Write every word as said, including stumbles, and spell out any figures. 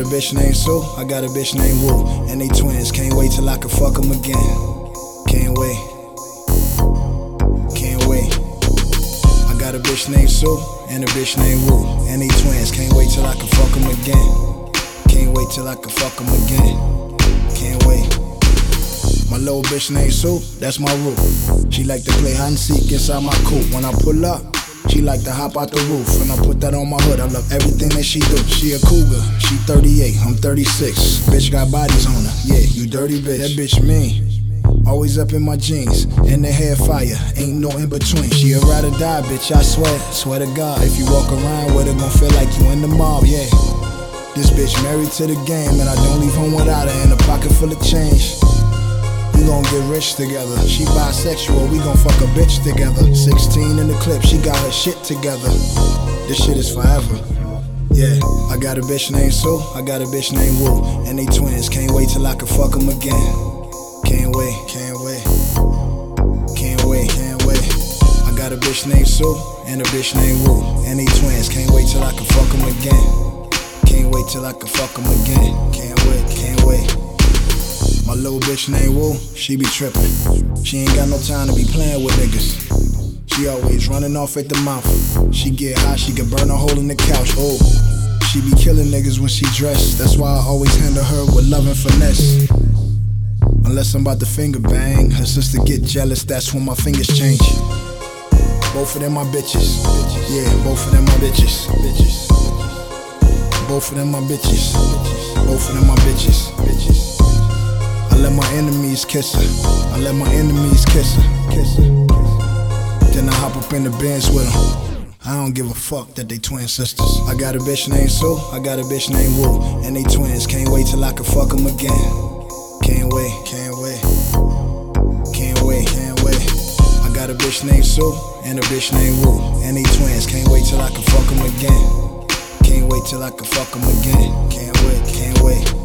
a bitch named Sue, I got a bitch named Woo, and they twins. Can't wait till I can fuck them again. Can't wait. Can't wait. I got a bitch named Sue and a bitch named Woo, and they twins. Can't wait till I can fuck them again. Can't wait till I can fuck them again. Can't wait. My little bitch named Sue, that's my root. She like to play hide and seek inside my coupe. When I pull up, she like to hop out the roof, and I put that on my hood. I love everything that she do. She a cougar, she thirty-eight, I'm thirty-six. Bitch got bodies on her, yeah, you dirty bitch. That bitch mean, always up in my jeans, and the hair fire, ain't no in between. She a ride or die bitch, I swear, swear to God. If you walk around with her, gon' feel like you in the mob, yeah. This bitch married to the game, and I don't leave home without her, in a pocket full of change. We gon' get rich together. She bisexual, we gon' fuck a bitch together. Sixteen in the clip, she got her shit together. This shit is forever. Yeah, I got a bitch named Sue, I got a bitch named Woo, and they twins. Can't wait till I can fuck them again. Can't wait, can't wait, can't wait, can't wait. I got a bitch named Sue and a bitch named Woo, and they twins. Can't wait till I can fuck them again. Can't wait till I can fuck them again. Can't wait, can't wait. My little bitch named Woo, she be trippin'. She ain't got no time to be playing with niggas. She always running off at the mouth. She get hot, she can burn a hole in the couch. Oh, she be killing niggas when she dressed. That's why I always handle her with love and finesse. Unless I'm about to finger bang, her sister get jealous, that's when my fingers change. Both of them my bitches. Yeah, both of them my bitches. Both of them my bitches. Both of them my bitches. I let my enemies kiss her. I let my enemies kiss her. Kiss her. Then I hop up in the Benz with them. I don't give a fuck that they twin sisters. I got a bitch named Sue, I got a bitch named Woo, and they twins. Can't wait till I can fuck them again. Can't wait, can't wait, can't wait, can't wait. I got a bitch named Sue and a bitch named Woo, and they twins. Can't wait till I can fuck them again. Can't wait till I can fuck them again. Can't wait, can't wait.